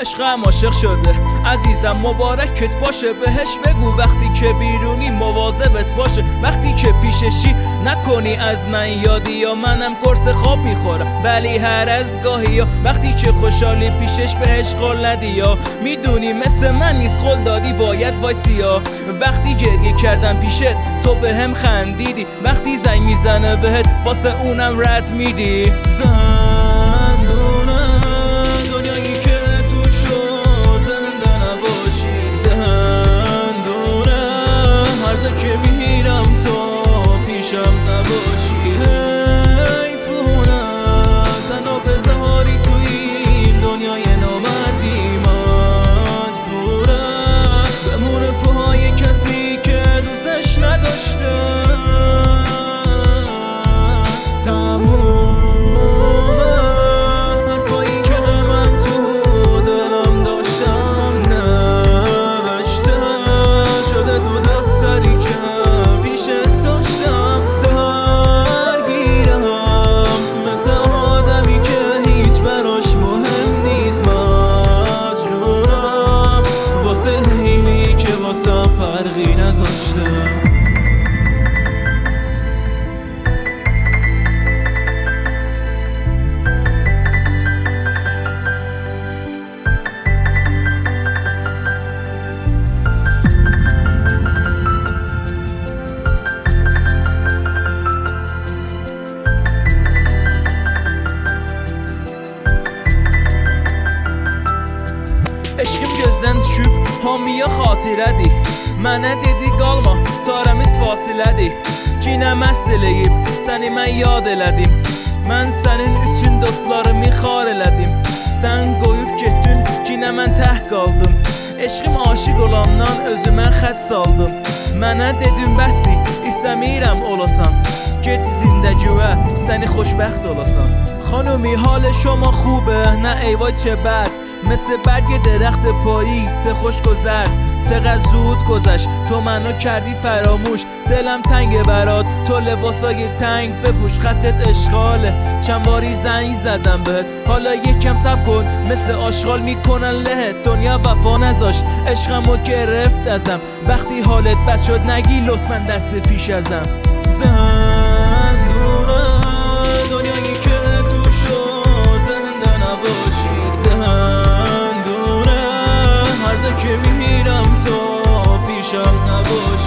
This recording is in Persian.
عشقم عاشق شده عزیزم مبارکت باشه، بهش بگو وقتی که بیرونی مواظبت باشه، وقتی که پیششی نکنی از من یادی یا منم قرص خواب میخورم ولی هر از گاهی یا وقتی که خوشحالی پیشش بهش قول ندی یا میدونی مثل من نیست قول دادی باید وایسی یا وقتی گریه کردم پیشت تو بهم خندیدی، وقتی زنگ میزنه بهت واسه اونم رد میدی. زندونه دنیایی که توشو زنده نباشی، زندونه هر جا که میرم تو پیشم نباشی، حیفونه تنها بذاری تو این دنیای نامردی، مجبوره بمونه پاهای کسی که دوستش نداشته. فرقی نذاشته. Eşkim gözdən düşüb, hamıya xatirədir. Mənə dedi qalma, çarəmiz fasilədir. Yenə məst eləyib, səni mən yad elədim. Mən sənin üçün dostlarımı xar elədim. Sən qoyub getdin, yenə mən təh qaldım. Eşqim aşiq olandan özümə xət saldım. Mənə dedim bəsdir, istəmirəm olasan. Get zindگیوه səni xoşbəxt olasan. خانومی حال شما خوبه؟ نه ایوا چه بد، مثل برگ درخت پایی چه خوش گذشت، چقدر زود گذشت تو منو کردی فراموش، دلم تنگه برات تو لباسای تنگ بپوش، خطت اشغاله چند باری زنگ زدم بهت، حالا یکم صبر کن مثل آشغال میکنن لهت، دنیا وفا نذاشت عشقمو گرفت ازم، وقتی حالت بد شد نگی لطفا دست پیش ازم. زندونه دنیایی که توشو زنده نباشی، زندونه هر جا که میرم تو پیشم نباشی.